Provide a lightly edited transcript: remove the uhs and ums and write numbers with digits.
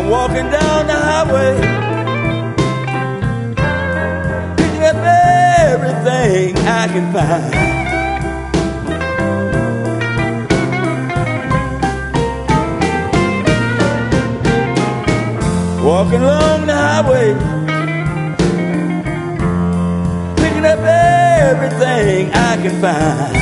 walking down the highway, picking up everything I can find. Walking along the highway, picking up everything I can find.